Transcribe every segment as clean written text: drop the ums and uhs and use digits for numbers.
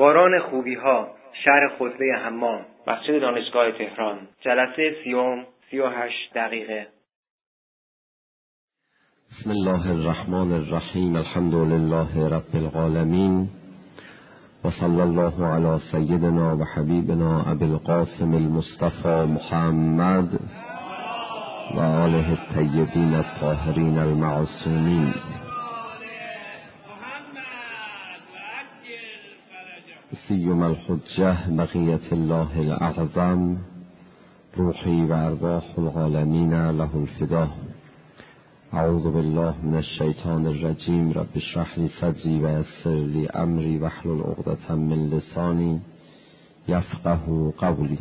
باران خوبی‌ها، شهر خطبه حمام، مسجد دانشگاه تهران. جلسه 38 دقیقه. بسم الله الرحمن الرحیم. الحمد لله رب العالمین و صلی الله علی سیدنا و حبیبنا ابی القاسم المصطفى محمد و آله الطیبین الطاهرین المعصومین. سیم الحجة بقیة الله الاعظم، روحی و ارواح العالمین له الفدا. اعوذ بالله من الشیطان الرجیم. رب اشرح لی صدری و یسر لی امری واحلل عقدة من لسانی یفقهوا قولی.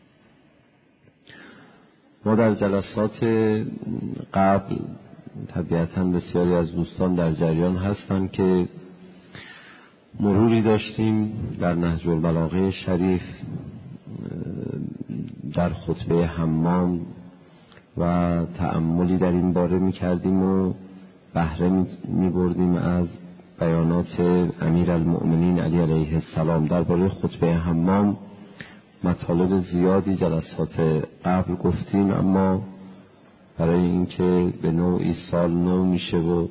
ما در جلسات قبل طبیعتاً بسیاری از دوستان در جریان هستند که مروری داشتیم در نهج البلاغه شریف در خطبه حمام و تأملی در این باره می‌کردیم و بهره می‌بردیم از بیانات امیرالمؤمنین علی علیه السلام درباره خطبه حمام. مطالب زیادی جلسات قبل گفتیم، اما برای اینکه به نوعی سال نو میشه و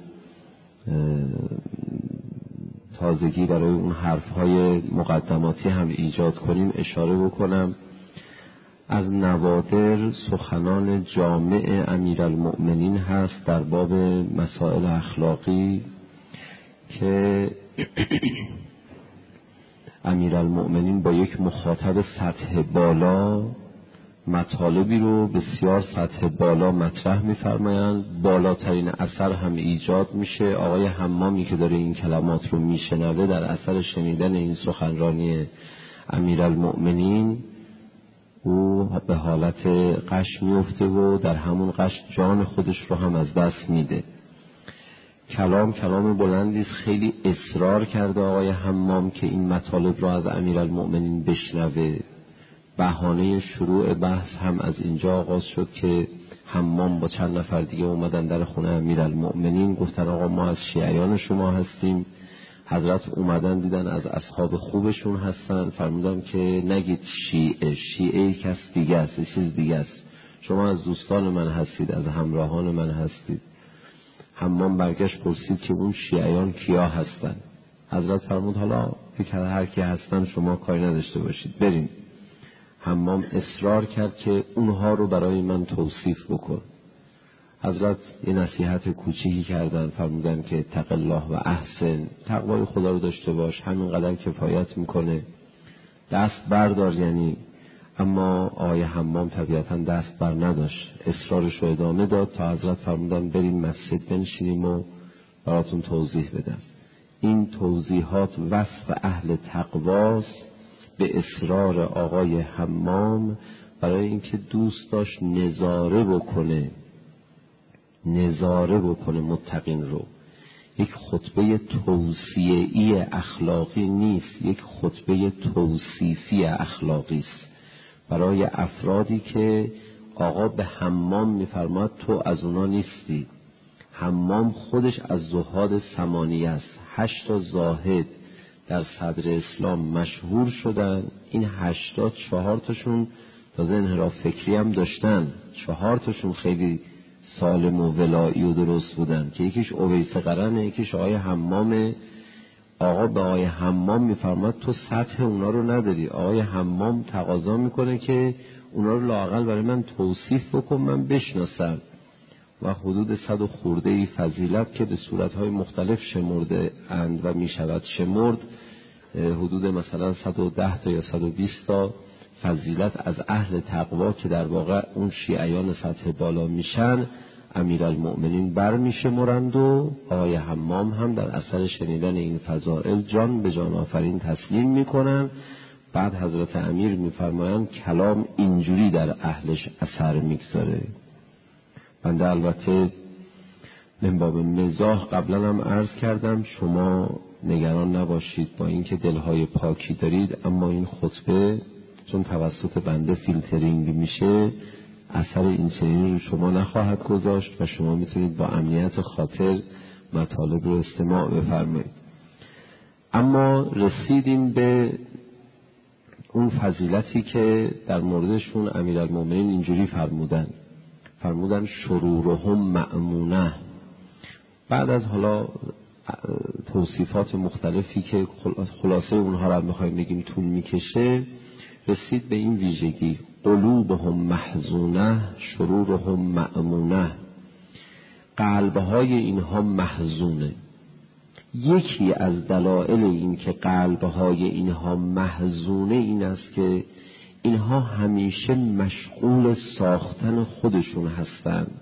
تازگی برای اون حرفهای مقدماتی هم ایجاد کنیم، اشاره بکنم از نوادر سخنان جامع امیرالمؤمنین هست در باب مسائل اخلاقی که امیرالمؤمنین با یک مخاطب سطح بالا مطالبی رو بسیار سطح بالا مطرح می‌فرمایند، بالاترین اثر هم ایجاد میشه. آقای حمامی که داره این کلمات رو میشنوه در اثر شنیدن این سخنرانی امیرالمؤمنین او به حالت غش میفته و در همون غش جان خودش رو هم از دست میده. کلام بلندی است. خیلی اصرار کرده آقای حمام که این مطالب رو از امیرالمؤمنین بشنوه. بهانه شروع بحث هم از اینجا آغاز شد که حمام با چند نفر دیگه اومدن در خونه امیرالمؤمنین، گفتن آقا ما از شیعیان شما هستیم. حضرت اومدن دیدن از اصحاب خوبشون هستن، فرمودن که نگید شیعه کس دیگه است، چیز دیگه است، شما از دوستان من هستید، از همراهان من هستید. حمام برگشت پرسید که اون شیعیان کیا هستن؟ حضرت فرمود حالا هر کی هستن شما کاری نداشته باشید، بریم. حمام اصرار کرد که اونها رو برای من توصیف بکن. حضرت یه نصیحت کوچیکی کردن، فرمودن که اتق الله و احسن، تقوای خدا رو داشته باش، همینقدر کفایت میکنه، دست بردار یعنی. اما آقای حمام طبیعتا دست بر نداشت، اصرارش رو ادامه داد تا حضرت فرمودن بریم مسجد بنشینیم و براتون توضیح بدم. این توضیحات وصف اهل تقواست به اصرار آقای حمام، برای اینکه دوست داشت نظاره بکنه متقین رو. یک خطبه توصیه‌ای اخلاقی نیست، یک خطبه توصیفی اخلاقی است برای افرادی که آقا به حمام میفرماد تو از اونا نیستی. حمام خودش از زهاد ثمانیه است. 8 زاهد در صدر اسلام مشهور شدن. این 80 4 تاشون تازه انحراف فکری هم داشتن، 4 تاشون خیلی سالم و ولایی و درست بودن که یکیش اویس قرنه، یکیش آقای حمامه. آقا به آقای حمام میفرماد تو سطح اونا رو نداری. آقای حمام تقاضا میکنه که اونا رو لااقل برای من توصیف بکن من بشناسم. و حدود 100 خورده فضیلت که به صورتهای مختلف شمرده اند و میشود شمرد، حدود مثلا 110 تا یا 120 تا فضیلت از اهل تقوا که در واقع اون شیعیان سطح بالا میشن، امیرالمؤمنین برمیشمرند و آقای حمام هم در اثر شنیدن این فضائل جان به جان آفرین تسلیم میکنن. بعد حضرت امیر میفرمایند کلام اینجوری در اهلش اثر میگذاره. بنده البته من باب مزاح قبلا هم عرض کردم، شما نگران نباشید با اینکه دلهای پاکی دارید، اما این خطبه چون توسط بنده فیلترینگ میشه اثر این چنینی رو شما نخواهد گذاشت و شما میتونید با امنیت خاطر مطالب رو استماع بفرمایید. اما رسیدیم به اون فضیلتی که در موردشون امیرالمومنین اینجوری فرمودن شرورهم مأمونه. بعد از حالا توصیفات مختلفی که خلاصه اونها را میخوایم بگیم طول میکشه، رسید به این ویژگی قلوبهم محزونه شرورهم مأمونه. قلبهای اینها محزونه. یکی از دلایل این که قلبهای اینها محزونه این است که اینها همیشه مشغول ساختن خودشون هستند،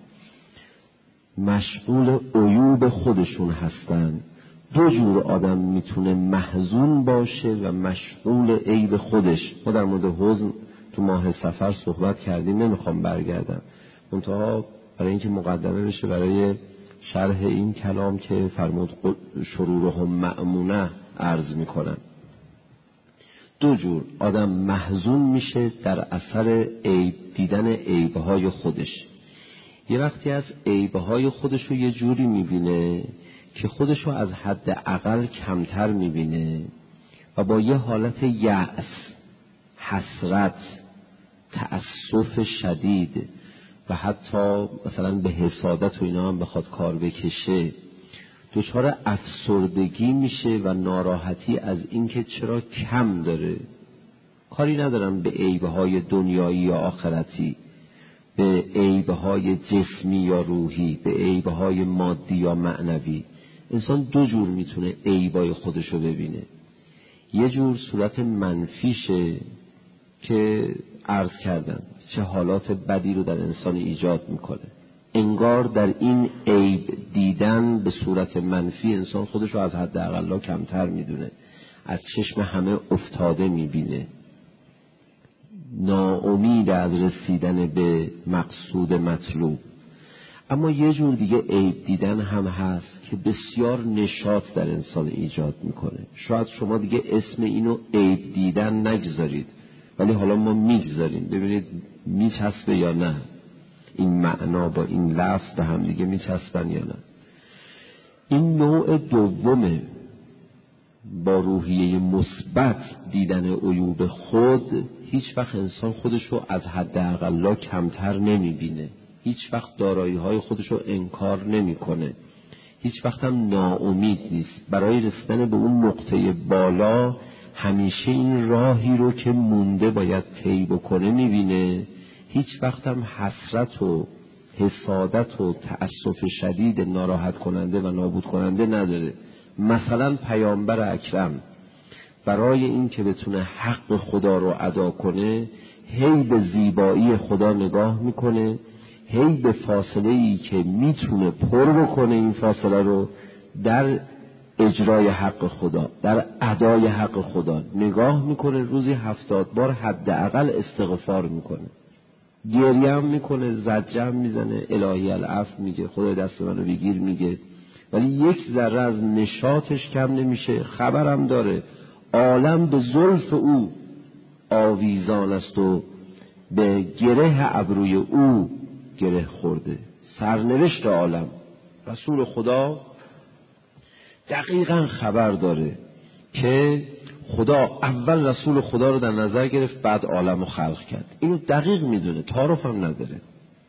مشغول عیوب خودشون هستند. دو جور آدم میتونه محزون باشه و مشغول عیب خودش. ما در مورد حزن تو ماه صفر صحبت کردیم، نمیخوام برگردم، منتها برای اینکه مقدمه بشه برای شرح این کلام که فرمود شرورهم مأمونه عرض میکنم. دو جور آدم محزون میشه در اثر عیب دیدن عیبهای خودش. یه وقتی از عیبهای خودش رو یه جوری میبینه که خودش رو از حد اقل کمتر میبینه و با یه حالت یأس، حسرت، تأسف شدید و حتی مثلا به حسادت و اینا هم بخواد کار بکشه، دچار افسردگی میشه و ناراحتی از اینکه چرا کم داره. کاری ندارم به عیبهای دنیایی یا آخرتی، به عیبهای جسمی یا روحی، به عیبهای مادی یا معنوی. انسان دو جور میتونه عیبای خودشو ببینه. یه جور صورت منفیشه که عرض کردم چه حالات بدی رو در انسان ایجاد میکنه. انگار در این عیب دیدن به صورت منفی انسان خودش رو از حد اقل کمتر میدونه، از چشم همه افتاده میبینه، ناامید از رسیدن به مقصود مطلوب. اما یه جور دیگه عیب دیدن هم هست که بسیار نشاط در انسان ایجاد میکنه. شاید شما دیگه اسم اینو عیب دیدن نگذارید، ولی حالا ما میگذاریم. ببینید میچسبه یا نه، این معنا با این لفظ به هم دیگه میچسبن یا نه. این نوع دومه، با روحیه مثبت دیدن عیوب خود. هیچ وقت انسان خودش رو از حد اقل کمتر نمیبینه، هیچ وقت دارایی های خودش رو انکار نمیکنه، هیچ وقت هم ناامید نیست. برای رسیدن به اون نقطه بالا همیشه این راهی رو که مونده باید طی بکنه میبینه. هیچ وقت هم حسرت و حسادت و تأسف شدید ناراحت کننده و نابود کننده نداره. مثلا پیامبر اکرم برای این که بتونه حق خدا رو ادا کنه، هی به زیبایی خدا نگاه میکنه، هی به فاصله ای که میتونه پر بکنه این فاصله رو در اجرای حق خدا، در ادای حق خدا نگاه میکنه. روزی 70 بار حداقل استغفار میکنه، گریه هم میکنه، زجه هم میزنه، الهی العفو میگه، خدای دست منو بگیر میگه، ولی یک ذره از نشاطش کم نمیشه. خبرم داره عالم به زلف او آویزان است و به گره ابروی او گره خورده. سرنوشت عالم رسول خدا دقیقاً خبر داره که خدا اول رسول خدا رو در نظر گرفت، بعد عالم رو خلق کرد. اینو دقیق میدونه، تعارف هم نداره.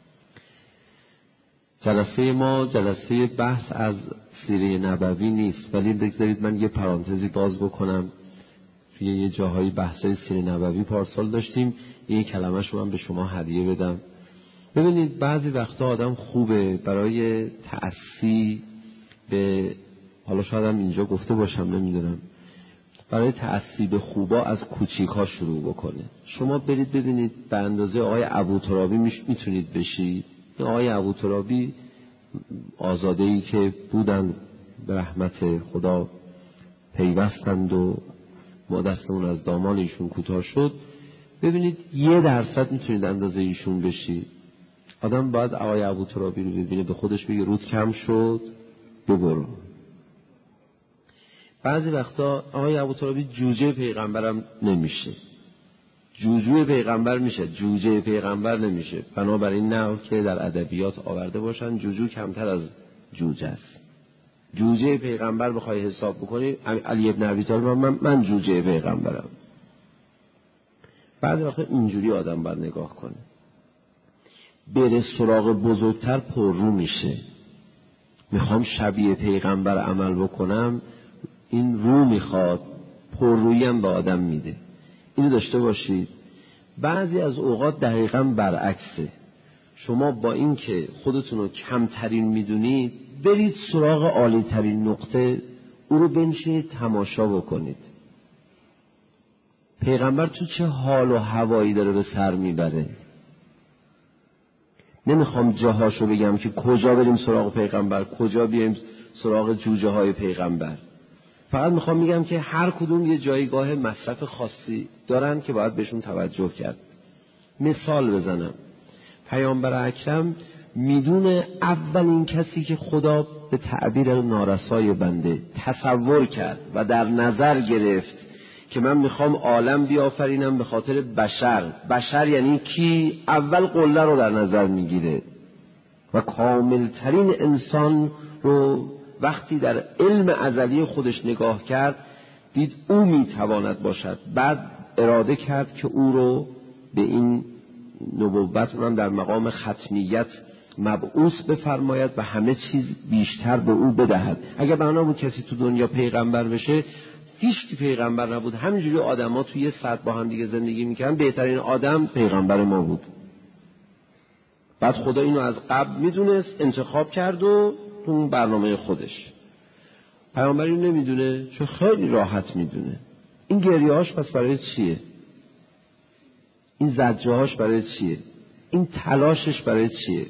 جلسه ما جلسه بحث از سیره نبوی نیست، ولی بگذارید من یه پرانتزی باز بکنم. توی یه جاهای بحثای سیره نبوی پارسال داشتیم، این کلمه‌شو من به شما هدیه بدم. ببینید بعضی وقتا آدم خوبه برای تأسی به، حالا شاید هم اینجا گفته باشم نمیدونم، برای تأسی به خوبا از کوچیک‌ها شروع بکنه. شما برید ببینید به اندازه آقای ابوترابی میتونید بشید. آقای ابوترابی آزاده‌ای که بودن به رحمت خدا پیوستند و ما دستمون از دامان ایشون کوتاه شد. ببینید 1% میتونید اندازه ایشون بشید. آدم باید آقای ابوترابی رو ببینه، به خودش بگه رود کم شد ببرو. بعضی وقتا آقای ابوترابی جوجه پیغمبرم نمیشه، جوجوی پیغمبر میشه، جوجه پیغمبر نمیشه. بنابراین نه که در ادبیات آورده باشن جوجو کمتر از جوجه است. جوجه پیغمبر بخوای حساب بکنی، علی ابن ابی طالب من جوجه پیغمبرم. بعضی وقتا اینجوری آدم باید نگاه کنه. بره سراغ بزرگتر پررو میشه. میخوام شبیه پیغمبر عمل بکنم، این رو میخواد، پررویی هم به آدم میده. اینو داشته باشید. بعضی از اوقات دقیقاً برعکسه. شما با این که خودتون رو کمترین میدونید، برید سراغ عالی ترین نقطه، او رو بنشینید تماشا بکنید. پیغمبر تو چه حال و هوایی داره به سر میبره. نمیخوام جاهاشو بگم که کجا بریم سراغ پیغمبر، کجا بیایم سراغ جوجه های پیغمبر. فقط میخوام میگم که هر کدوم یه جایگاه مصرف خاصی دارن که باید بهشون توجه کرد. مثال بزنم. پیامبر اکرم میدونه اولین کسی که خدا به تعبیر نارسای بنده تصور کرد و در نظر گرفت که من میخوام عالم بیافرینم به خاطر بشر یعنی کی؟ اول قله رو در نظر میگیره و کاملترین انسان رو وقتی در علم ازلی خودش نگاه کرد، دید او میتواند باشد. بعد اراده کرد که او رو به این نبوت اونم در مقام ختمیت مبعوث بفرماید و همه چیز بیشتر به او بدهد. اگر بنا بود کسی تو دنیا پیغمبر بشه، هیچ کی پیغمبر نبود، همینجوری آدما توی یه سطح با هم دیگه زندگی میکردن، بهترین آدم پیغمبر ما بود. بعد خدا اینو از قبل میدونست، انتخاب کرد و تو اون برنامه خودش. پیغمبر اینو نمیدونه چون خیلی راحت میدونه. این گریه‌هاش پس برای چیه؟ این زجرهاش برای چیه؟ این تلاشش برای چیه؟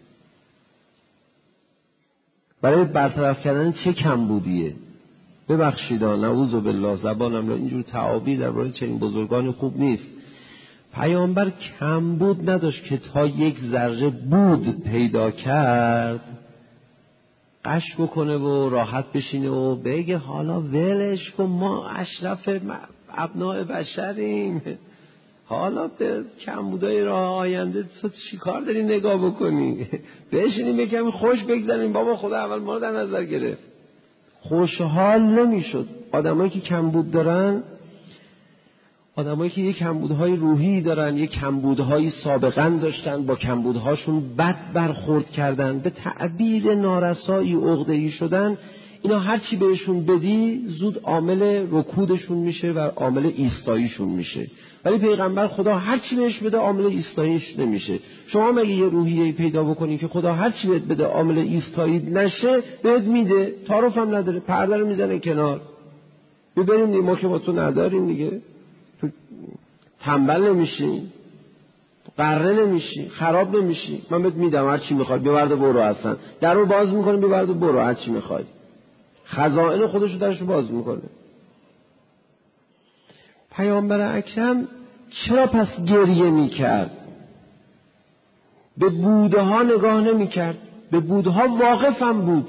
برای برطرف کردن چه کمبودیه؟ ببخشید نعوذ بالله، زبانم اینجور تعابیر درباره چنین بزرگان خوب نیست. پیامبر کمبود نداشت که تا یک ذره بود پیدا کرد قش بکنه و راحت بشینه و بگه حالا ولش کن، ما اشرف ابناء بشریم، حالا به کمبودای راه آینده تو چی کار داری نگاه بکنی؟ بشینیم یکمی خوش بگذاریم. بابا خدا اول ما رو در نظر گرفت. خوشحال نمیشد. آدمایی که کمبود دارن، آدمایی که یک کمبودهای روحی دارن، یک کمبودهای سابقا داشتن، با کمبودهاشون بد برخورد کردن، به تعبیر نارسایی عقده‌ای شدن، اینا هر چی بهشون بدی زود عامل رکودشون میشه و عامل ایستاییشون میشه. ولی پیغمبر خدا هر چی بهش بده عامل ایستاییش نمیشه. شما مگه یه روحیه‌ای پیدا بکنی که خدا هر چی بهت بده عامل ایستایی نشه، بهت میده، تعارف هم نداره، پرده رو میزنه کنار. ببینیم دیگه، ما که با تو نداریم دیگه، تو تنبل نمیشی، قره نمیشی، خراب نمیشی، من بهت میدم هر چی میخوای ببرد برو. اصلا در رو باز میکنه ببرد برو، هر چی میخوای. خزائن خودشو درشو باز میکنه. پیامبر اکرم چرا پس گریه میکرد؟ به بوده ها نگاه نمیکرد، به بوده ها واقفم بود،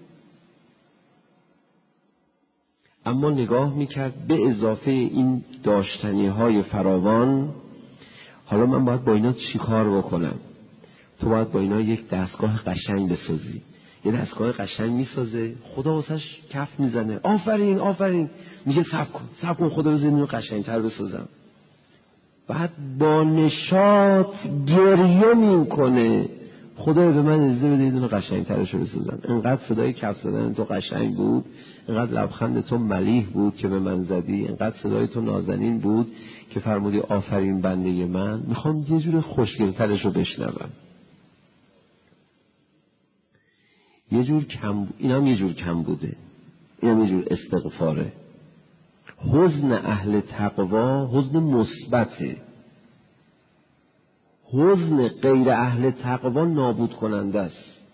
اما نگاه میکرد به اضافه این داشتنی های فراوان، حالا من باید با اینا چی کار بکنم؟ تو باید با اینا یک دستگاه قشنگ بسازی. یه دستگاه قشنگ میسازه، خدا واسش کف میزنه، آفرین آفرین، میگه صبر کن خدا بزنی اینو قشنگتر بسازم. بعد با نشاط گریه میکنه، خدا به من اجازه بده اینو قشنگترشو بسازم. انقدر صدای کف زدن تو قشنگ بود، انقدر لبخند تو ملیح بود که به من زدی، انقدر صدای تو نازنین بود که فرمودی آفرین بنده من، میخوام یه جور خوشگلترشو بشنوم. یه جور اینم یه جور کم بوده، اینم یه جور استغفاره. حزن اهل تقوا حزن مثبته، حزن غیر اهل تقوا نابود کننده است.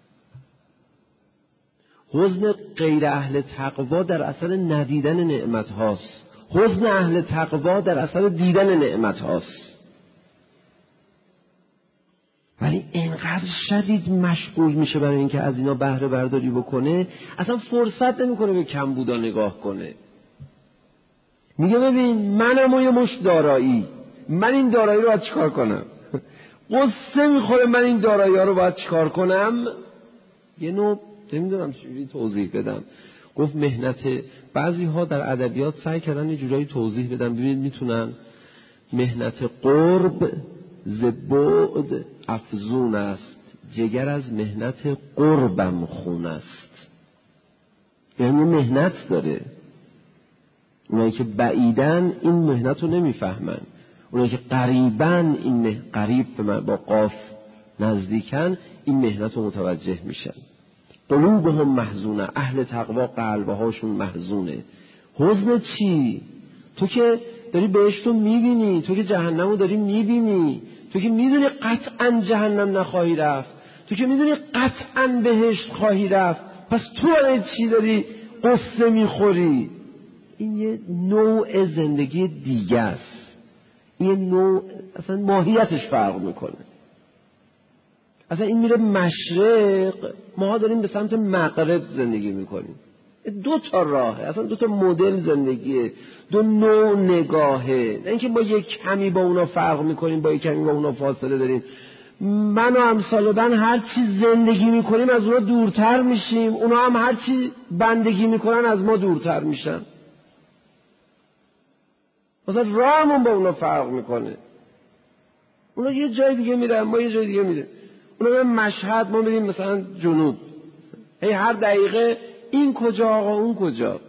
حزن غیر اهل تقوا در اثر ندیدن نعمت هاست، حزن اهل تقوا در اثر دیدن نعمت هاست. ولی اینقدر شدید مشغول میشه برای اینکه از اینا بهره برداری بکنه، اصلا فرصت نمیکنه به کم بودا نگاه کنه. میگه ببین منم و یه مش دارایی، من این دارایی رو باید چیکار کنم؟ قصه میخوره من این دارایی ها رو باید چیکار کنم؟ یه نوع نمیدونم چجوری توضیح بدم. گفت مهنت بعضی ها در ادبیات سعی کردن یه جورایی توضیح بدن، ببینید میتونن. مهنت قرب ز بعد افزون است، جگر از مهنت قربم خون است. یعنی مهنت داره. اونایی که بعیدن این مهنت رو نمیفهمن، اونایی که قریبن این قریب به من با قاف نزدیکن این مهنت رو متوجه میشن. قلوبهم محزونه، اهل تقوا قلبهاشون محزونه. حزن چی؟ تو که داری بهشت رو میبینی، تو که جهنم رو داری میبینی، تو که میدونی قطعا جهنم نخواهی رفت، تو که میدونی قطعا بهشت خواهی رفت، پس تو برای چی داری قصه میخوری؟ این یه نوع زندگی دیگه است. این نوع اصلا ماهیتش فرق میکنه. اصلا این میره مشرق، ما داریم به سمت مغرب زندگی میکنیم. دو تا راهه، اصلا دو تا مدل زندگیه، دو نوع نگاهه. نه اینکه ما یک کمی با اونا فرق میکنیم، با یک کمی با اونا فاصله داریم. من و امثال من هر چی زندگی میکنیم از اونا دورتر میشیم، اونا هم هر چی بندگی میکنن از ما دورتر میشن. مثلا راهمون با اونا فرق میکنه. اونا یه جای دیگه میرن، ما یه جای دیگه میریم. اونا میرن مشهد، ما میریم مثلا جنوب. هر دقیقه این کجا آقا اون کجا.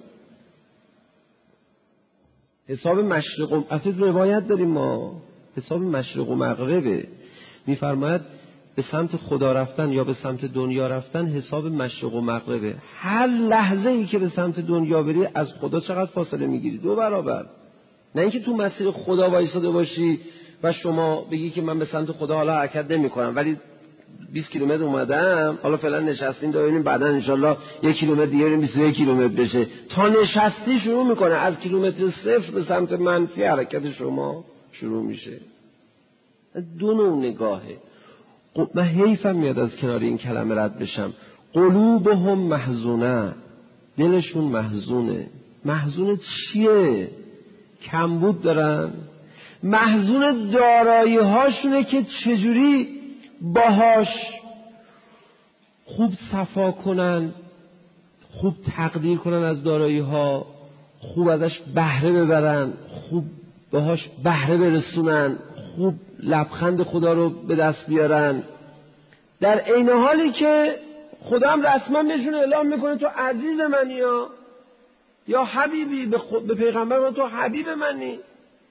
حساب مشرق و اصلا روایت داریم ما، حساب مشرق و مغربه. میفرماید به سمت خدا رفتن یا به سمت دنیا رفتن حساب مشرق و مغربه. هر لحظه ای که به سمت دنیا بری از خدا چقدر فاصله میگیری؟ 2 برابر. نه اینکه تو مسیر خدا وایساده باشی و شما بگی که من به سمت خدا حالا حرکت نمی کنم ولی 20 کیلومتر اومدم، حالا فعلا نشستیم تا ببینیم بعدا انشالله 1 کیلومتر دیگه بریم 21 کیلومتر بشه. تا نشستی شروع میکنه از کیلومتر 0 به سمت منفی حرکت شما شروع میشه. 2 نوع نگاهه. من حیفم میاد از کنار این کلمه رد بشم. قلوبهم محزونه، دلشون محزونه. محزون چیه؟ کمبود دارن. محزون دارایی هاشونه که چجوری باهاش خوب صفا کنن، خوب تقدیر کنن از دارایی ها، خوب ازش بهره ببرن، خوب باهاش بهره برسونن، خوب لبخند خدا رو به دست بیارن، در عین حالی که خدا هم رسما بهشون اعلام میکنه تو عزیز منی یا حبیبی، به پیغمبر من تو حبیب منی.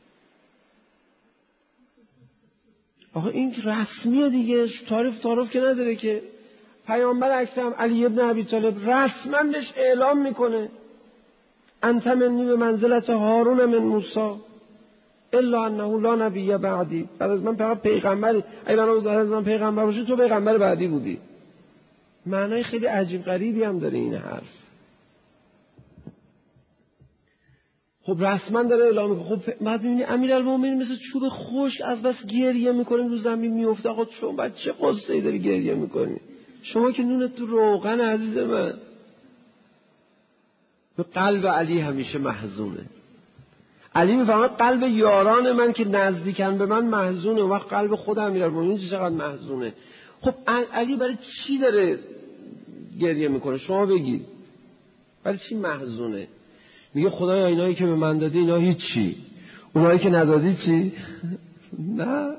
آخه این رسمیه دیگه، تعارف که نداره که. پیامبر اکرم علی ابن ابی طالب رسما بهش اعلام میکنه انت منی به منزلت هارون من موسی الا انه لا نبی بعدی. بعد از من فقط پیغمبری، اگه من پیغمبر باشی تو پیغمبر بعدی بودی. معنای خیلی عجیب غریبی هم داره این حرف. خب رسما داره اعلام میکنه. خب بعد میبینی امیرالمومنین مثل چوب خشک از بس گریه میکنه رو زمین میفته. آقا شما بعد چه قصه‌ای داری گریه میکنی؟ شما که نونت تو روغن عزیز من. به قلب علی همیشه محزونه. علی میفهمه قلب یاران من که نزدیکن به من محزونه، و قلب خود امیرالمومنین چقدر محزونه. خب علی برای چی داره گریه میکنه؟ شما بگید برای چی محزونه؟ میگه خدایا اینایی که به من دادی اینا هیچی، اونایی که ندادی چی؟ نه.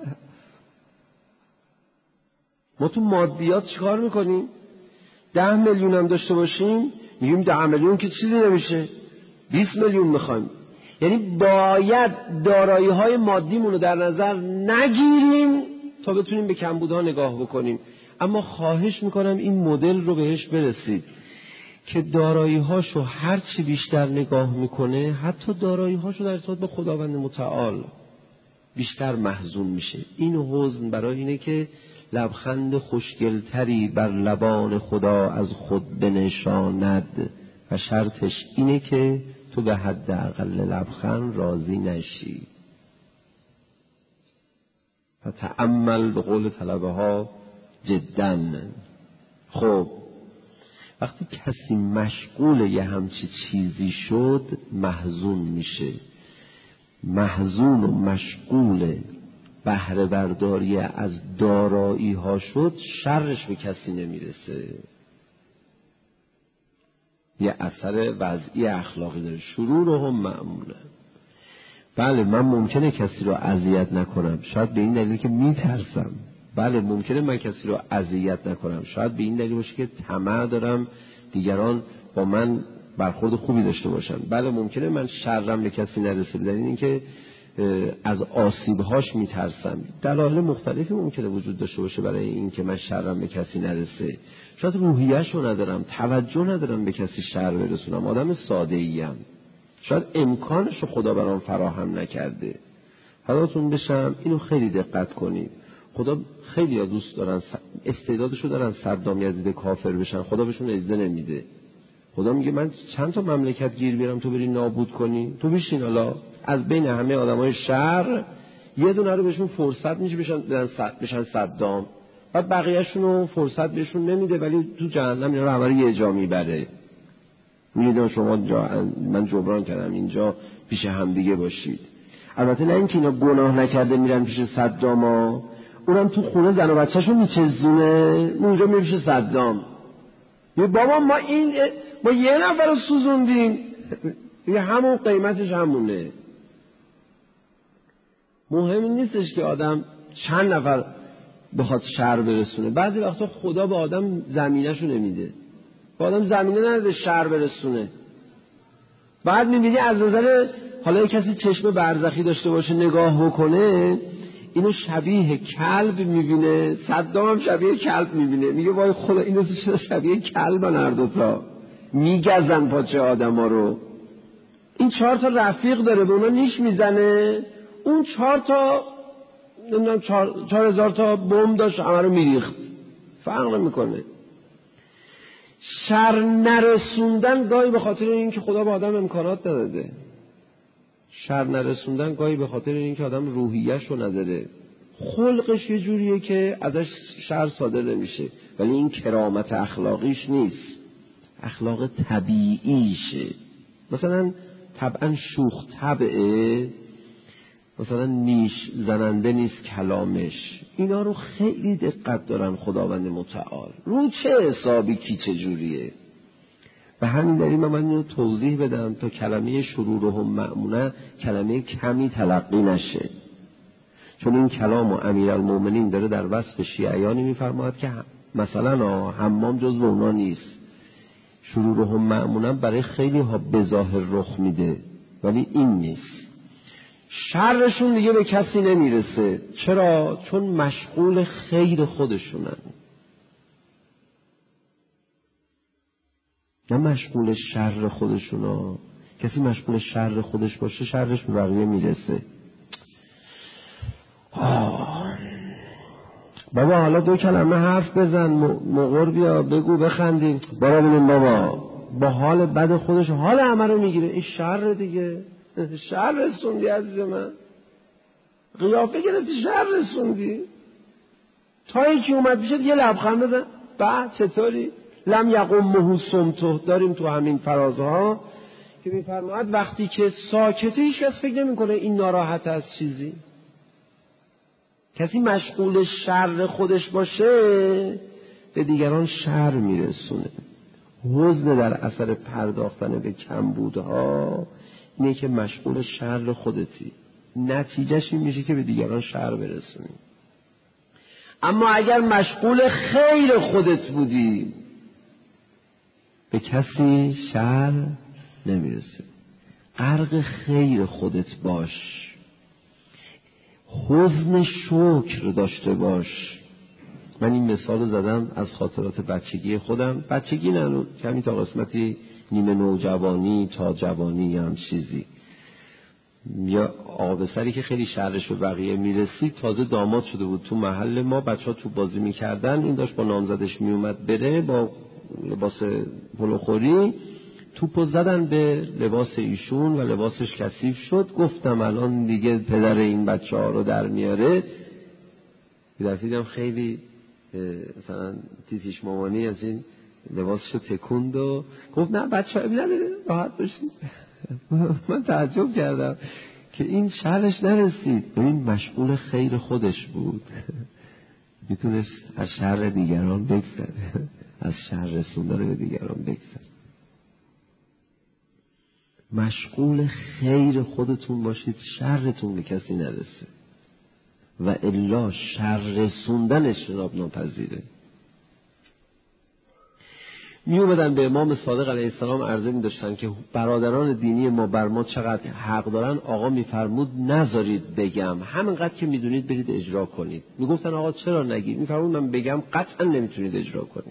ما تو مادیات چیکار میکنیم؟ 10 میلیون هم داشته باشیم میگیم 10 میلیون که چیزی نمیشه، 20 میلیون میخوایم. یعنی باید دارایی های مادیمون رو در نظر نگیریم تا بتونیم به کمبودها نگاه بکنیم. اما خواهش میکنم این مدل رو بهش برسید که دارایی‌هاشو هر چی بیشتر نگاه میکنه، حتی دارایی‌هاشو در ارتباط با خداوند متعال بیشتر محزون میشه. این حزن برای اینه که لبخند خوشگلتری بر لبان خدا از خود بنشاند و شرطش اینه که تو به حد اقل لبخند راضی نشی. فتأمل به قول طلبه ها جداً. خب وقتی کسی مشغول یه همچی چیزی شد محزون میشه. محزون و مشغول بهره برداری از دارایی ها شد شرش به کسی نمیرسه. یه اثر وضعی اخلاقی داره. شرورهم مأمونه. بله من ممکنه کسی رو اذیت نکنم، شاید به این دلیل که میترسم. بله ممکنه من کسی رو اذیت نکنم، شاید به این دلیل باشه که طمع دارم دیگران با من برخورد خوبی داشته باشن. بله ممکنه من شرم به کسی نرسه، دلیل این که از آسیبهاش میترسم. دلایل مختلفی ممکنه وجود داشته باشه برای این که من شرم به کسی نرسه. شاید روحیه‌اش رو ندارم، توجه ندارم به کسی شر برسونم، آدم ساده‌ایم، شاید امکانش رو خدا برام فراهم نکرده. حالاتون بشم اینو خیلی دقت کنید. خدا خیلی ها دوست دارن استعدادشو دارن صدام یزید کافر بشن، خدا بهشون اجازه نمیده. خدا میگه من چند تا مملکت گیر بیارم تو بری نابود کنی، تو بشین حالا از بین همه آدمای شر یه دونه رو بهشون فرصت میشه بشن صدام، بعد بقیه‌شونو فرصت بهشون نمیده ولی تو جهنم اینا رو همه رو یه جا میبره. میدونم شما من جبران کردم اینجا پیش هم دیگه باشید. البته نه اینکه اینا گناه نکرده میرن پیش صدام ها، اونم تو خونه زن و بچه‌شو میچزونه، اونجا میره پیش صدام. بابا ما یه نفر رو سوزوندیم، یه همون قیمتش همونه. مهم نیستش که آدم چند نفر بخواد شر برسونه. بعضی وقتا خدا به آدم زمینه‌شو نمیده، به آدم زمینه نده شر برسونه. بعد میبینی از نظر حالا کسی چشم برزخی داشته باشه نگاه بکنه، اینو شبیه کلب میبینه، صدام هم شبیه کلب میبینه، میگه وای خدا اینو چرا شبیه کلبن هر دوتا میگزن پاچه آدم ها رو. این 4 تا رفیق داره به اونا نیش میزنه، اون 4 تا نمیدونم 4000 تا بمب داشت همه رو میریخت، فرق نمیکنه. شر نرسوندن گاهی به خاطر این که خدا به آدم امکانات نداده، شر نرسوندن گاهی به خاطر این که آدم روحیه‌ش رو نداره، خلقش یه جوریه که ازش شر صادر نمیشه، ولی این کرامت اخلاقیش نیست، اخلاق طبیعیشه. مثلا طبعا شوخ طبعه، مثلا نیش زننده نیست کلامش، اینا رو خیلی دقت دارن خداوند متعال رو چه حسابی کی چه جوریه. به همین دلیل من اینو توضیح بدم تا کلمه شرورهم مأمونه کلمه کمی تلقی نشه، چون این کلام و امیرالمومنین داره در وصف شیعیانی میفرماید که مثلا حمام جزو اونا نیست. شرورهم مأمونه برای خیلی ها بظاهر رخ میده ولی این نیست. شرشون دیگه به کسی نمیرسه. چرا؟ چون مشغول خیر خودشونن، نه مشغول شر خودشونا. کسی مشغول شر خودش باشه شرش به بقیه میرسه. بابا حالا 2 کلمه حرف بزن، مغر بیا بگو بخندیم، برا بینیم بابا با حال بد خودش حال همه رو میگیره. این شر دیگه، شر رسوندی عزیز من، قیافه گرفتی شر رسوندی. تا یکی اومد پیشت یه لبخند بزن، بعد چطوری؟ لم یقمه صمته. داریم تو همین فرازها که میفرماید وقتی که ساکته هیچ کس فکر نمیکنه این ناراحت از چیزی. کسی مشغول شر خودش باشه به دیگران شر میرسونه. حزن در اثر پرداختن به کمبودها اینه که مشغول شر خودتی، نتیجهش این میشه که به دیگران شر برسونی. اما اگر مشغول خیر خودت بودی به کسی شر نمیرسه. غرق خیر خودت باش، حزن شکر داشته باش. من این مثال زدم از خاطرات بچگی خودم، بچگی نه کمی تا قسمتی نیمه نوجوانی تا جوانی هم چیزی. یا آقا بسری که خیلی شرش به بقیه میرسید، تازه داماد شده بود تو محل ما، بچه ها تو بازی میکردن، این داشت با نامزدش میومد بره با لباس پلوخوری، توپو زدن به لباس ایشون و لباسش کثیف شد. گفتم الان دیگه پدر این بچه ها رو در میاره. دیدم خیلی مثلا تیتیش مامانی از این لباسشو تکوند و گفت نه بچه ها نمیره راحت باشید. من تعجب کردم که این شرش نرسید، به این مشغول خیر خودش بود، میتونست از شر دیگران بگذره، از شر رسوندن به دیگران بگذره. مشغول خیر خودتون باشید، شرتون به کسی نرسه، و الا شر رسوندن اجتناب ناپذیره. می اومدن به امام صادق علیه السلام عرضه می داشتن که برادران دینی ما بر ما چقدر حق دارن. آقا میفرمود نذارید بگم، همینقدر که میدونید برید اجرا کنید. میگفتن آقا چرا نگید؟ میفرمود من بگم قطعا نمیتونید اجرا کنید.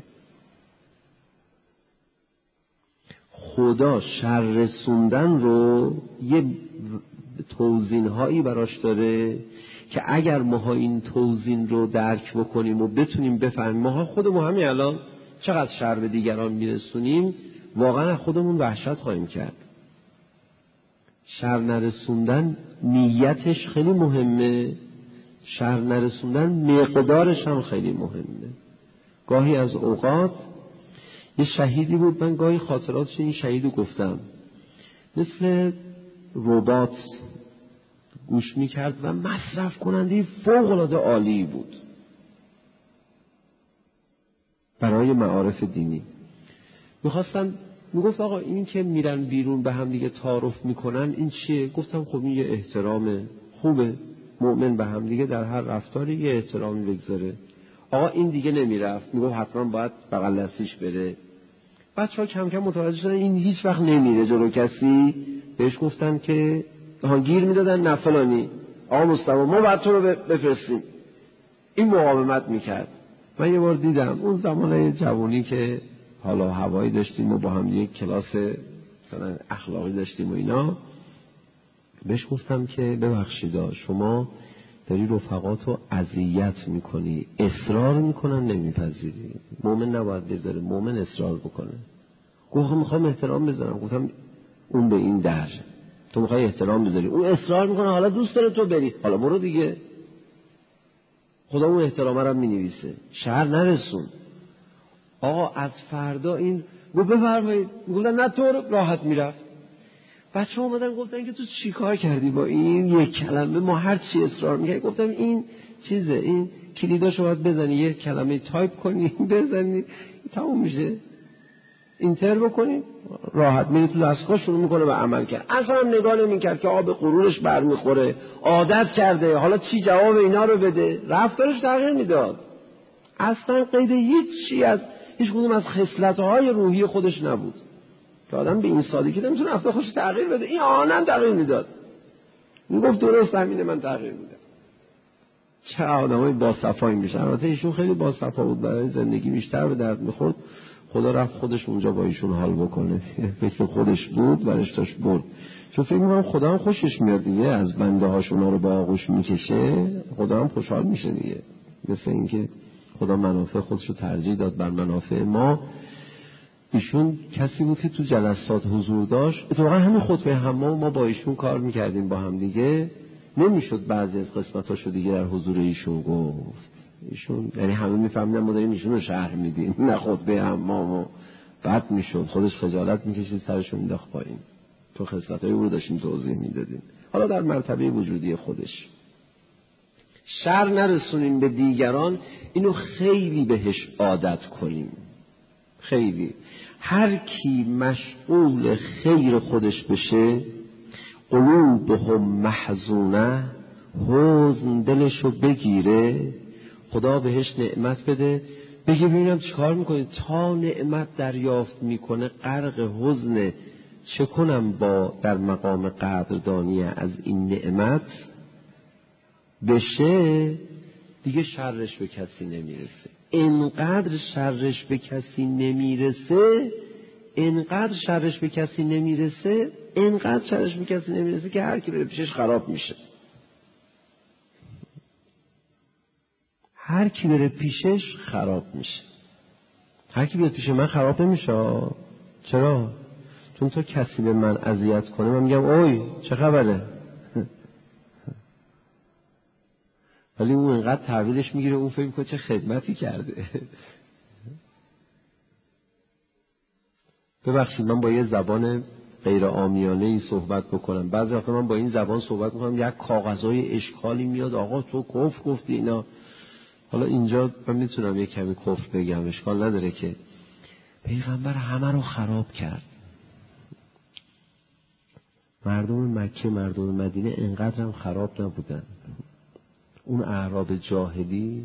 خدا شر رسوندن رو یه توزین هایی براش داره که اگر ما این توزین رو درک بکنیم و بتونیم بفهمیم، ما خودمون همین الان چقدر شر به دیگران میرسونیم، واقعا خودمون وحشت خواهیم کرد. شر نرسوندن نیتش خیلی مهمه، شر نرسوندن مقدارش هم خیلی مهمه. گاهی از اوقات یه شهیدی بود، من گاهی خاطراتش این شهیدو گفتم، مثل ربات گوش میکرد و مصرف کننده فوق العاده عالی بود برای معارف دینی. میگفت آقا این که میرن بیرون به هم دیگه تعارف میکنن این چیه؟ گفتم خب این یه احترام خوبه، مؤمن به هم دیگه در هر رفتاری یه احترامی بگذاره. آقا این دیگه نمیرفت، میگفت حتما باید بغل دستیش بره. بچه‌ها کم کم متوجه شدن این هیچ وقت نمیره جلو کسی. بهش گفتن که گیر میدادن نه فلانی آقا مصطفی ما باید تو رو بفرستیم. این مقاومت میکرد. من یه بار دیدم اون زمان جوانی که حالا هوایی داشتیم و با هم یک کلاس مثلا اخلاقی داشتیم و اینا، بهش گفتم که ببخشید شما داری رفقاتو اذیت میکنی، اصرار میکنن نمیپذیری. مومن نباید بذاره، مومن اصرار بکنه. گفت میخوام احترام بذارم. گفتم اون به این درجه تو میخوای احترام بذاری، اون اصرار میکنه حالا دوست داره تو بری، حالا برو دیگه. خدا اون احترامه رو مینویسه. شهر نرسون. آقا از فردا این گفت بفرمایید. گفتن نه تو راحت میرفت. بچه اومدن گفتن که تو چی کار کردی با این یک کلمه؟ ما هر چی اصرار میکنیم. گفتم این چیزه، این کلیداشو باید بزنی، یک کلمه تایپ کنی بزنی تموم میشه، اینتر بکنی راحت میری تو دستگاه شروع میکنه به عمل کرد. اصلا هم نگاه نمیکرد که به غرورش برمیخوره، عادت کرده حالا چی جواب اینا رو بده. رفتارش تغییر میداد. اصلا قید هیچ کدوم از خصلت‌های روحی خودش نبود که آدم به این سادگی نمیتونه رفتار خودش تغییر بده. این آنم تغییر میداد، میگفت درست همینه من تغییر میدم. چه آدمای باصفایی میشن. البته ایشون خیلی باصفا بود، برای زندگی بیشتر به درد میخورد. خدا رفت خودش اونجا با ایشون حال بکنه. فکر خودش بود برش داشت برد. چون فکر میکنم خدا هم خوشش میاد دیگه، از بنده هاش اونا رو با آغوش میکشه، خدا هم خوشحال میشه دیگه. مثل اینکه خدا منافع خودش رو ترجیح داد بر منافع ما. ایشون کسی بود که تو جلسات حضور داشت. اتفاقا همین خطبه حمام ما با ایشون کار میکردیم با هم دیگه. نمیشد بعضی از قسمتاشو دیگه در حضور ایشون گفت. ایشون یعنی همه میفهمیدن ما داریم ایشون رو شرح میدیم، نه خطبه حمامو. بد میشد، خودش خجالت میکشید، سرشو مینداخت پایین. تو خصلتایی رو داشتیم توضیح میدادیم. حالا در مرتبه وجودی خودش شر نرسونیم به دیگران. اینو خیلی بهش عادت کنیم. خیلی هر کی مشغول خیر خودش بشه، قلوبهم محزونه، حزن دلشو بگیره، خدا بهش نعمت بده، بگه ببینم چیکار میکنه. تا نعمت دریافت میکنه غرق حزن، چه کنم با در مقام قدردانی از این نعمت بشه، دیگه شرش به کسی نمیرسه. انقدر شرش به کسی نمیرسه، انقدر شرش به کسی نمیرسه که هر کی بره پیشش خراب میشه. هر کی بره پیشش خراب میشه. هر کی بیاد پیش من خراب نمیشه. چرا؟ چون تو کسی به من اذیت کنه من میگم اوی چه خبره، ولی اون انقدر تحویلش میگیره، اون فکر میکنه چه خدمتی کرده. ببخشید من با یه زبان غیر عامیانه‌ای صحبت بکنم. بعضی وقتا من با این زبان صحبت میکنم، یک کاغذهای اشکالی میاد، آقا تو کفر گفتی اینا. حالا اینجا من میتونم یک کمی کفر بگم، اشکال نداره که پیغمبر همه رو خراب کرد. مردم مکه، مردم مدینه انقدر هم خراب نبودن. اون اعراب جاهلی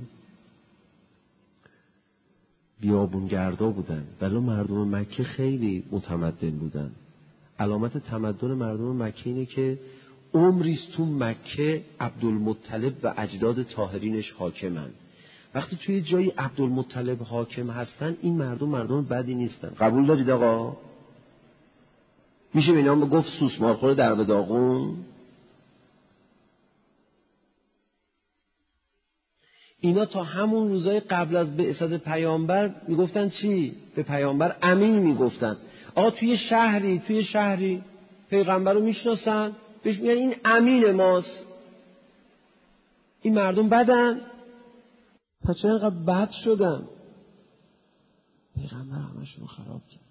بیابونگردا بودن، ولی مردم مکه خیلی متمدن بودن. علامت تمدن مردم مکه اینه که عمریست تو مکه عبدالمطلب و اجداد طاهرینش حاکمن. وقتی توی جایی عبدالمطلب حاکم هستن، این مردم بدی نیستن. قبول دارید آقا؟ میشه به اینا گفت سوسمارخور در به داغون؟ اینا تا همون روزای قبل از بعثت پیامبر میگفتن چی؟ به پیامبر امین میگفتن. آقا توی شهری پیغمبر رو میشناسن، بهش میگن این امین ماست. این مردم بدن؟ پس چرا اینقدر بد شدن؟ پیغمبر همشون خراب کرد.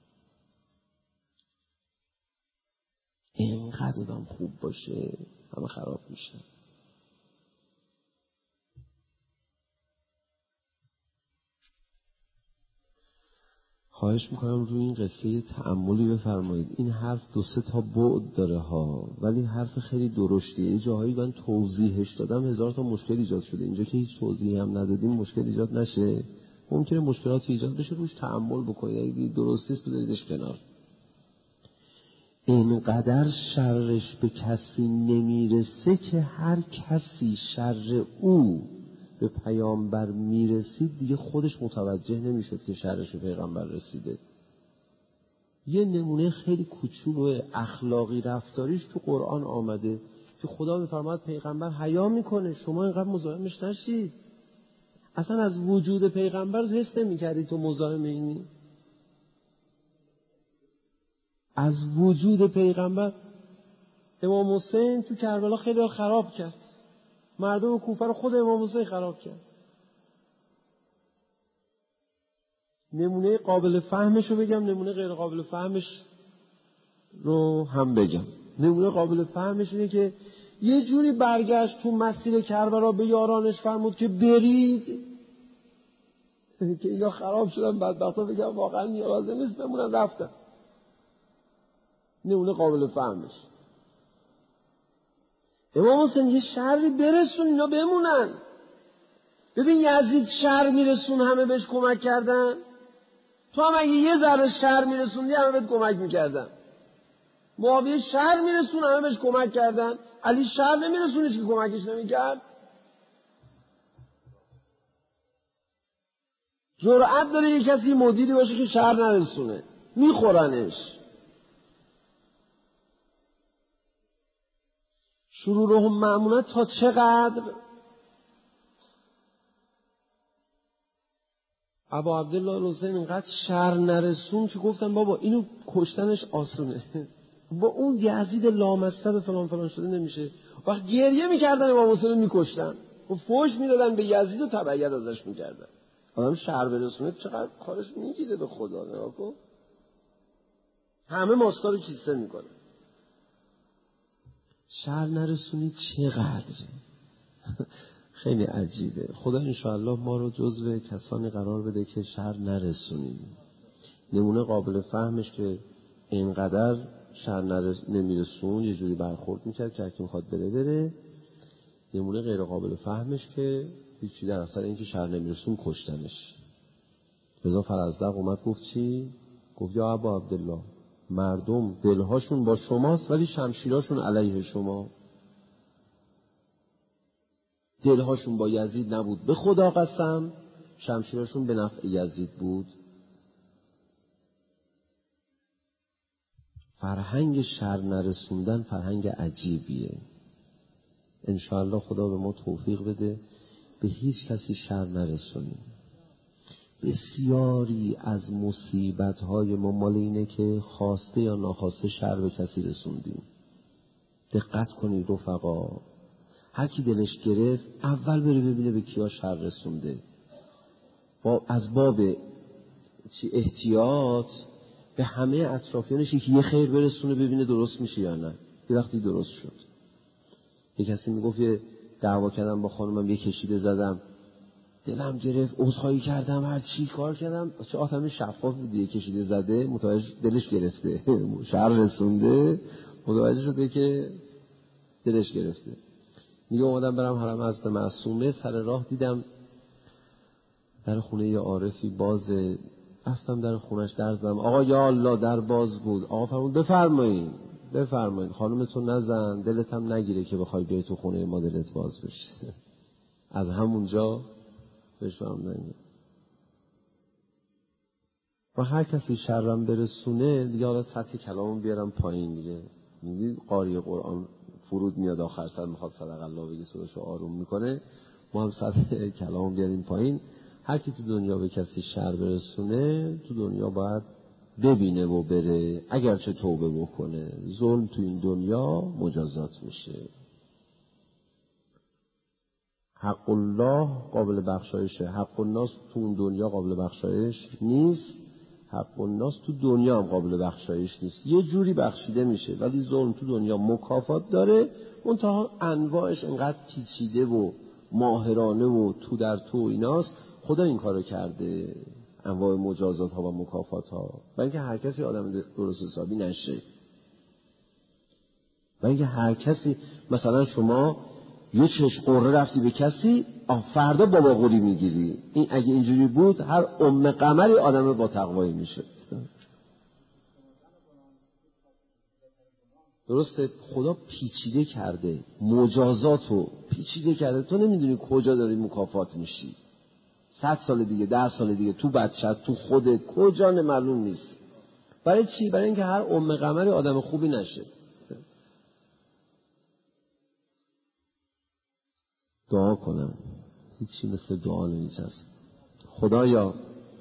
اینقدر آدم خوب باشه همه خراب میشه. خواهش میکنم روی این قصه تأملی بفرمایید. این حرف 2-3 تا بعد داره ها، ولی حرف خیلی درشتیه. یه جاهایی من توضیحش دادم 1000 تا مشکل ایجاد شده. اینجا که هیچ توضیحی هم ندادیم مشکل ایجاد نشه. ممکنه مشکلات ایجاد بشه، روش تأمل بکنید. اگه درست نیست بذاریدش کنار. اینقدر شرش به کسی نمیرسه که هر کسی شر او به پیامبر میرسید دیگه خودش متوجه نمیشد که شرش به پیغمبر رسیده. یه نمونه خیلی کوچولو اخلاقی رفتاریش تو قرآن آمده که خدا میفرماد پیغمبر حیا میکنه، شما اینقدر مزاحمش نشید. اصلا از وجود پیغمبر حس نمیکردی تو مزاحم اینی؟ از وجود پیغمبر. امام حسین تو کربلا خیلی خراب کرد. مردم کوفه رو خود امام حسین خراب کرد. نمونه قابل فهمش رو بگم، نمونه غیر قابل فهمش رو هم بگم. نمونه قابل فهمش اینه که یه جوری برگشت تو مسیر کربلا به یارانش فرمود که برید که اینا خراب شدن، بدبختا بگم واقعا نیازه نیست بمونن، رفتن. نمونه قابل فهمش. امام حسین یه شری برسون اینا بمونن. ببین یزید شر میرسون همه بهش کمک کردن، تو هم اگه یه ذره شر میرسوندی همه بهت کمک میکردن. معاویه شر میرسون همه بهش کمک کردن، علی شر نمیرسونیش که کمکش نمیکرد. جرأت داره یه کسی مدیری باشه که شر نرسونه، میخورنش. شرورهم مأمونة تا چقدر؟ ابا عبدالله حسین اینقدر شر نرسون که گفتن بابا اینو کشتنش آسونه، با اون یزید لامصب فلان فلان شده نمیشه. وقت گریه میکردن امام حسین میکشتن و فوش میدادن به یزید و تبعیت ازش میکردن. آدم شر برسونه چقدر کارش میگیره به خدا. نگاه کن همه ماستا رو کیسه میکنه. شر نرسونید چقدر خیلی عجیبه. خدا انشاءالله ما رو جزو کسانی قرار بده که شر نرسونیم. نمونه قابل فهمش که اینقدر شر نمیرسون، یه جوری برخورد میکرد که اگه میخواد بره. نمونه غیر قابل فهمش که هیچی در اثر اینکه شر نمیرسون کشتنش. رضا فرزدق اومد گفت چی؟ گفت یا ابا عبدالله مردم دلهاشون با شماست ولی شمشیراشون علیه شما. دلهاشون با یزید نبود، به خدا قسم شمشیراشون به نفع یزید بود. فرهنگ شر نرسوندن فرهنگ عجیبیه. انشاءالله خدا به ما توفیق بده به هیچ کسی شر نرسونیم. بسیاری از مصیبت‌های ما مال اینه که خواسته یا ناخواسته شر به کسی رسوندیم. دقت کنید رفقا، هر کی دلش گرفت اول بره ببینه به کیا شر رسونده، از باب احتیاط به همه اطرافیانش یه خیر برسونه ببینه درست میشه یا نه. یه وقتی درست شد، یه کسی میگفت یه دعوا کردم با خانمم، یه کشیده زدم، دلم گرفت، عذرخواهی کردم، هر چی کار کردم، چه آدم شفاف بود، یه کشیده زده متوجه دلش گرفته شر رسونده، متوجه شده که دلش گرفته. میگه اومدم برم حرم حضرت معصومه، سر راه دیدم در خونه یه عارفی بازه، رفتم در خونش در زدم، آقا یا الله در باز بود. آقا فرمود بفرمایید خانومتون نزن، دلت هم نگیره که بخوای بیای تو خونه ما دلت باز بشه. از همونجا بهش فرمودن و هر کسی شرم برسونه دیگه حالا سطح کلامون بیارم پایین دیگه. میگی قاری قرآن فرود میاد آخر سر میخواد صدق الله بگه صداشو آروم میکنه، ما هم سطح کلامون بیاریم پایین. هر کی تو دنیا به کسی شر برسونه تو دنیا باید ببینه و بره، اگرچه توبه بکنه. ظلم تو این دنیا مجازات میشه. حق الله قابل بخشایشه، حق الناس تو اون دنیا قابل بخشایش نیست، حق الناس تو دنیا هم قابل بخشایش نیست. یه جوری بخشیده میشه ولی ظلم تو دنیا مکافات داره، منتها انواعش انقدر پیچیده و ماهرانه و تو در تو ایناست. خدا این کارو کرده، انواع مجازات ها و مکافات ها، برای اینکه هر کسی آدم درست حسابی نشه. برای اینکه هر کسی، مثلا شما یه چشم قره رفتی به کسی، فردا بابا قوری میگیری. این اگه اینجوری بود هر ام قمری آدم با تقوایی میشه. درسته؟ خدا پیچیده کرده، مجازاتو پیچیده کرده، تو نمیدونی کجا داری مکافات میشی. 100 سال دیگه، 10 سال دیگه، تو بچت، تو خودت، کجا معلوم نیست. برای چی؟ برای اینکه هر ام قمری آدم خوبی نشه. دعا کنم، هیچی مثل دعا نمی‌چسبه. خدایا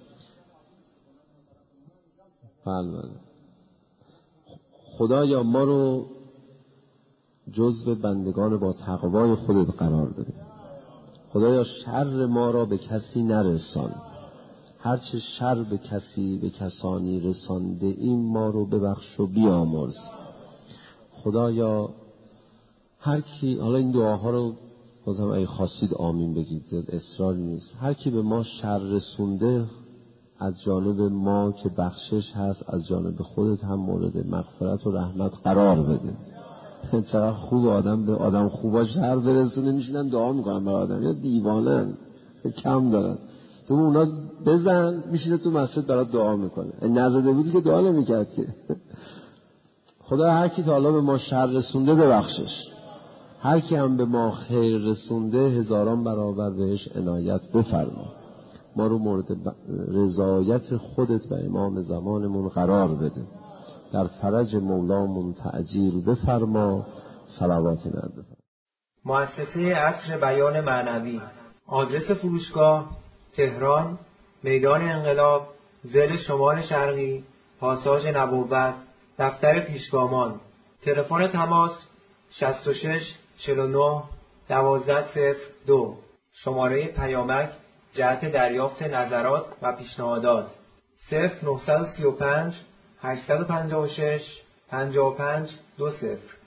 خدایا ما رو جزو بندگان با تقوای خودت قرار بده. خدایا شر ما را به کسی نرسان، هرچه شر به کسی به کسانی رسانده این ما رو ببخش و بیامرز. خدایا هر کی، حالا این دعاها رو بازم اگه خواستید آمین بگید، اصراری نیست. هر کی به ما شر رسونده از جانب ما که بخشش هست، از جانب خودت هم مورد مغفرت و رحمت قرار بده. چقدر خوب آدم به آدم خوبا شر برسونه میشینن دعا میکنن برای آدم. یا دیوانن، کم دارن. تو اونا بزن میشینه تو مسجد برات دعا میکنه. نزده بودی که دعا نمیکرد که. خدا هر کی تا حالا به ما شر رسونده ببخشش، هر کی هم به ما خیر رسونده هزاران برابر بهش عنایت بفرما. ما رو مورد رضایت خودت و امام زمانمون قرار بده. در فرج مولامون تعجیل بفرما. صلوات نرد. مؤسسه عصر بیان معنوی. آدرس فروشگاه: تهران، میدان انقلاب، ضلع شمال شرقی، پاساژ نبوت، دفتر پیشگامان. تلفن تماس 66 49 1202. شماره پیامک جهت دریافت نظرات و پیشنهادات 0935 856 55 20.